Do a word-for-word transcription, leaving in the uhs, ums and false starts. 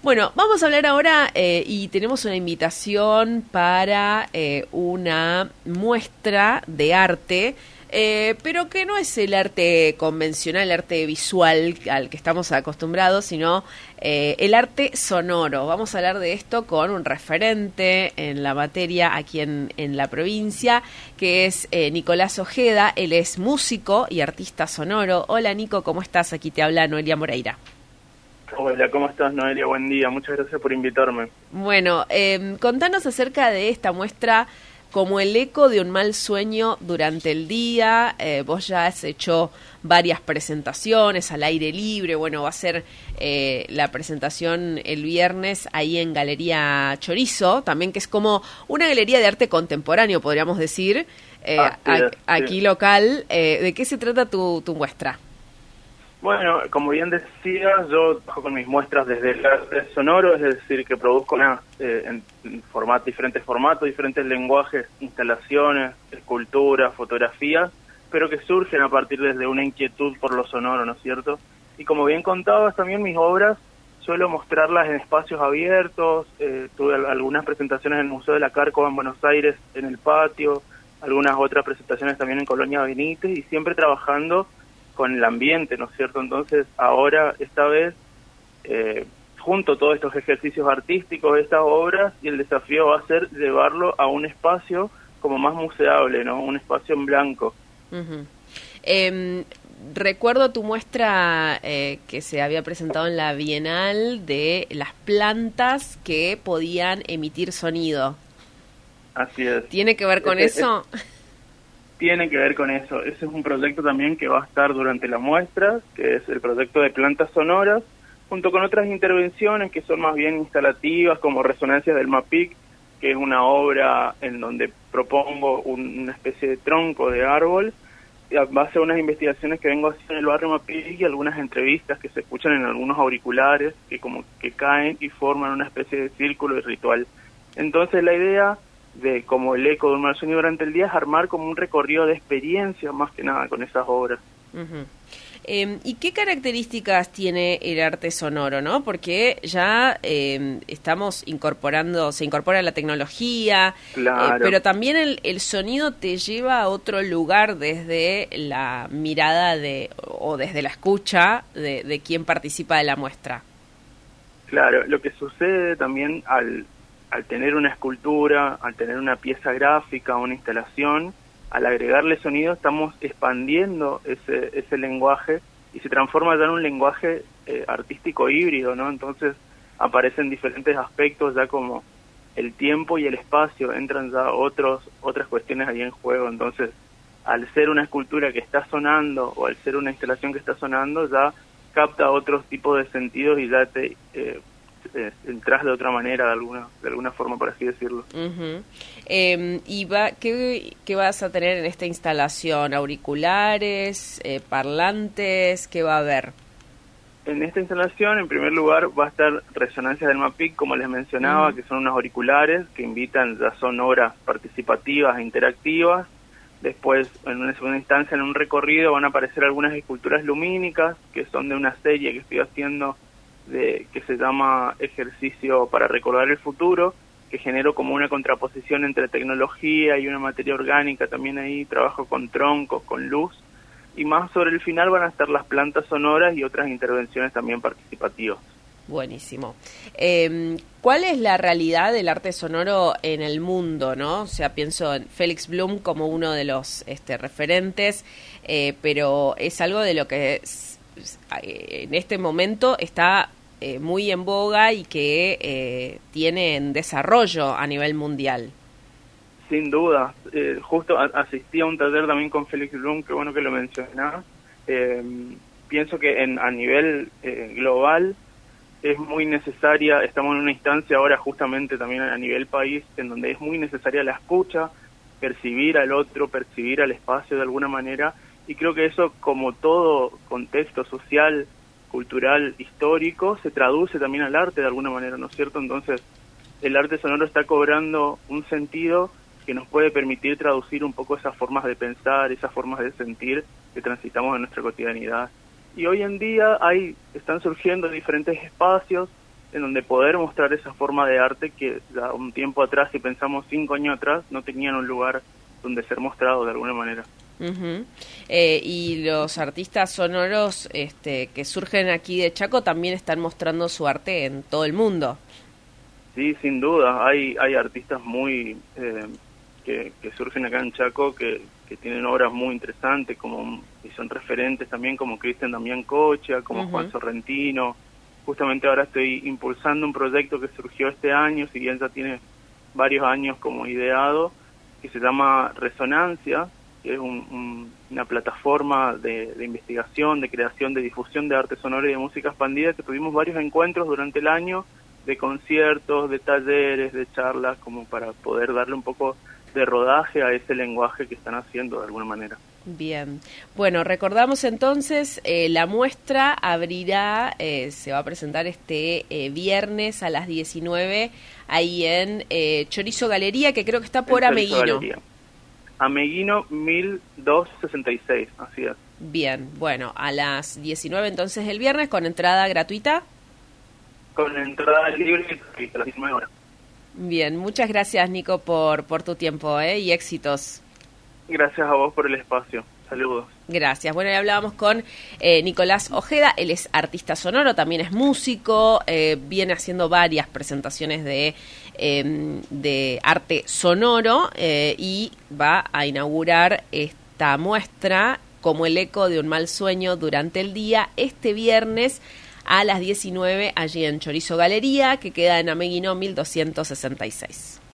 Bueno, vamos a hablar ahora eh, y tenemos una invitación para eh, una muestra de arte, eh, pero que no es el arte convencional, el arte visual al que estamos acostumbrados, sino eh, el arte sonoro. Vamos a hablar de esto con un referente en la materia aquí en, en la provincia, que es eh, Nicolás Ojeda. Él es músico y artista sonoro. Hola Nico, ¿cómo estás? Aquí te habla Noelia Moreira. Hola, ¿cómo estás, Noelia? Buen día, muchas gracias por invitarme. Bueno, eh, contanos acerca de esta muestra como el eco de un mal sueño durante el día. Eh, vos ya has hecho varias presentaciones al aire libre. Bueno, va a ser eh, la presentación el viernes ahí en Galería Chorizo, también que es como una galería de arte contemporáneo, podríamos decir, eh, ah, sí, a, aquí sí. local. Eh, ¿De qué se trata tu, tu muestra? Bueno, como bien decías, yo trabajo con mis muestras desde el arte sonoro, es decir, que produzco una, eh, en, en formato, diferentes formatos, diferentes lenguajes, instalaciones, esculturas, fotografías, pero que surgen a partir desde una inquietud por lo sonoro, ¿no es cierto? Y como bien contabas, también mis obras suelo mostrarlas en espacios abiertos, eh, tuve algunas presentaciones en el Museo de la Cárcova en Buenos Aires, en el patio, algunas otras presentaciones también en Colonia Benítez, y siempre trabajando con el ambiente, ¿no es cierto? Entonces, ahora, esta vez, eh, junto todos estos ejercicios artísticos, estas obras, y el desafío va a ser llevarlo a un espacio como más museable, ¿no? Un espacio en blanco. Uh-huh. Eh, recuerdo tu muestra eh, que se había presentado en la Bienal de las plantas que podían emitir sonido. Así es. ¿Tiene que ver con Ese, eso? Es, tiene que ver con eso. Ese es un proyecto también que va a estar durante la muestra, que es el proyecto de plantas sonoras, junto con otras intervenciones que son más bien instalativas, como Resonancias del MAPIC, que es una obra en donde propongo un, una especie de tronco de árbol, a base de unas investigaciones que vengo haciendo en el barrio MAPIC y algunas entrevistas que se escuchan en algunos auriculares, que como que caen y forman una especie de círculo y ritual. Entonces la idea de como el eco de un mal sueño durante el día es armar como un recorrido de experiencias más que nada con esas obras. Uh-huh. Eh, ¿Y qué características tiene el arte sonoro, no? Porque ya eh, estamos incorporando, se incorpora la tecnología, claro. eh, pero también el, el sonido te lleva a otro lugar desde la mirada de o desde la escucha de, de quien participa de la muestra. Claro, lo que sucede también al al tener una escultura, al tener una pieza gráfica, una instalación, al agregarle sonido estamos expandiendo ese ese lenguaje y se transforma ya en un lenguaje eh, artístico híbrido, ¿no? Entonces aparecen diferentes aspectos ya como el tiempo y el espacio, entran ya otros otras cuestiones ahí en juego. Entonces, al ser una escultura que está sonando o al ser una instalación que está sonando, ya capta otros tipos de sentidos y ya te eh, Eh, entras de otra manera, de alguna de alguna forma, por así decirlo. Uh-huh. eh, ¿Y va, qué, qué vas a tener en esta instalación? ¿Auriculares, eh, parlantes? ¿Qué va a haber? En esta instalación, en primer lugar, va a estar Resonancias del MAPIC, como les mencionaba, uh-huh. que son unos auriculares que invitan, ya son obras participativas e interactivas. Después, en una segunda instancia, en un recorrido, van a aparecer algunas esculturas lumínicas, que son de una serie que estoy haciendo de que se llama Ejercicio para Recordar el Futuro, que genero como una contraposición entre tecnología y una materia orgánica, también ahí trabajo con troncos, con luz, y más sobre el final van a estar las plantas sonoras y otras intervenciones también participativas. Buenísimo. Eh, ¿Cuál es la realidad del arte sonoro en el mundo, no? O sea, pienso en Félix Blum como uno de los este, referentes, eh, pero es algo de lo que es, en este momento está eh, muy en boga y que eh, tiene en desarrollo a nivel mundial. Sin duda, eh, justo a, asistí a un taller también con Félix Blum, qué bueno que lo mencionás. Eh, pienso que en, a nivel eh, global es muy necesaria, estamos en una instancia ahora justamente también a nivel país, en donde es muy necesaria la escucha, percibir al otro, percibir al espacio de alguna manera. Y creo que eso, como todo contexto social, cultural, histórico, se traduce también al arte de alguna manera, ¿no es cierto? Entonces, el arte sonoro está cobrando un sentido que nos puede permitir traducir un poco esas formas de pensar, esas formas de sentir que transitamos en nuestra cotidianidad. Y hoy en día hay están surgiendo diferentes espacios en donde poder mostrar esa forma de arte que ya un tiempo atrás, si pensamos cinco años atrás, no tenían un lugar donde ser mostrado de alguna manera. Uh-huh. eh, y los artistas sonoros este, que surgen aquí de Chaco también están mostrando su arte en todo el mundo. Sí, sin duda, hay hay artistas muy eh, que, que surgen acá en Chaco que, que tienen obras muy interesantes, como y son referentes también, como Cristian Damián Cocha, como uh-huh. Juan Sorrentino. Justamente ahora estoy impulsando un proyecto que surgió este año, si bien ya tiene varios años como ideado, que se llama Resonancia, que es un, un, una plataforma de, de investigación, de creación, de difusión de arte sonoro y de música expandida, que tuvimos varios encuentros durante el año, de conciertos, de talleres, de charlas, como para poder darle un poco de rodaje a ese lenguaje que están haciendo de alguna manera. Bien, bueno, recordamos entonces, eh, la muestra abrirá, eh, se va a presentar este eh, viernes a las diecinueve ahí en eh, Chorizo Galería, que creo que está por Ameguino. Ameguino mil doscientos sesenta y seis, así es. Bien, bueno, a las diecinueve entonces el viernes, con entrada gratuita. Con entrada libre a las diecinueve horas. Bien, muchas gracias, Nico, por, por tu tiempo ¿eh? y éxitos. Gracias a vos por el espacio. Saludos. Gracias. Bueno, y hablábamos con eh, Nicolás Ojeda. Él es artista sonoro, también es músico, eh, viene haciendo varias presentaciones de, eh, de arte sonoro eh, y va a inaugurar esta muestra como el eco de un mal sueño durante el día este viernes a las diecinueve allí en Chorizo Galería, que queda en Ameguino mil doscientos sesenta y seis.